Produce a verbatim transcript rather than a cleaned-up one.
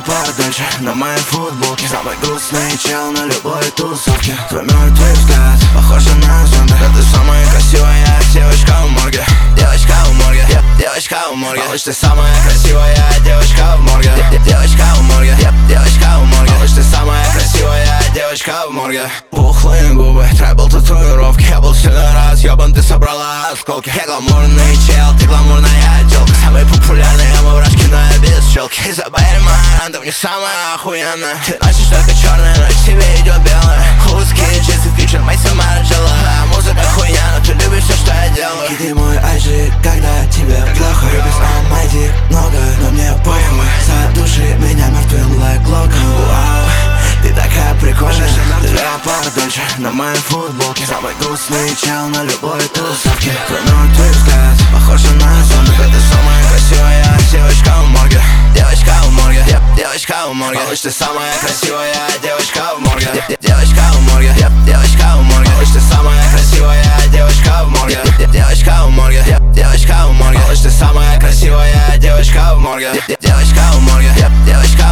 Леопард дальше на моей футболке. Самый грустный чел на любой тусовке. Твой мертвый взгляд похожа на зомби. Да ты самая красивая девочка в морге. Девочка в морге, девочка в морге. Малыш, ты самая красивая девочка в морге. Девочка в морге, девочка в морге. Малыш, ты самая красивая девочка в морге. Пухлые губы, трайбл татуировки. Я был сильно раз, ёбан, ты собрала осколки. Я гламурный чел, ты гламурная телка. Самый популярный, а мы вражки, но я без челки. Изабель Маран, ты мне самая охуенная. Ты носишь только черное, но к тебе идет белое. Узкие чистый фьючер, Мэйси Марджелла. А музыка хуйня, но ты любишь все, что я делаю. Кидай мой ай джи, когда тебе плохо. Любишь алмайди много, но мне похуй. Задуши меня мертвым like Logan. Вау, ты такая прикольная. Ты Леопард дальше на моей футболке. Самый грустный чел на любой тусовке. Твой мертвый взгляд похожа на зомби. Да ты самая красивая девочка в морге. Девочка в морге, девочка в морге. Малыш, ты самая красивая девочка в морге. Девочка в морге, девочка в морге. Малыш, ты самая красивая девочка в морге. Девочка в морге, девочка в морге. Малыш, ты самая красивая девочка в морге. Девочка в морге, девочка